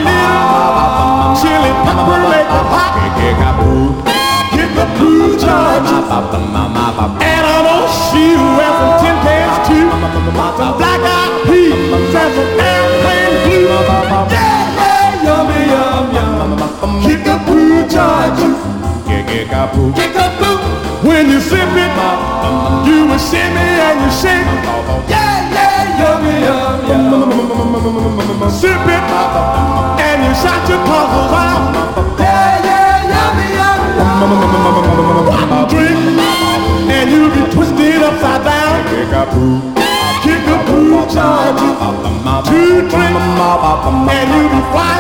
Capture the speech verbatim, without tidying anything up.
little chili pepper make it hot. Kickapoo, Georgia. And I'm gonna see you wear some tin cans too. Some black-eyed peas and some airplane blue. Yeah, yeah, yummy, yum, yum. Kickapoo, Georgia. Kickapoo, kickapoo. When you sip it, you will shimmy and you shake. Yeah, yeah, yummy, yum, yum. Sip it and you shot your puzzles out. Yeah, yeah, yummy, yum, yum. Drink and you'll be twisted upside down. Kickapoo, Kickapoo, Georgia. Two drinks and you'll be flying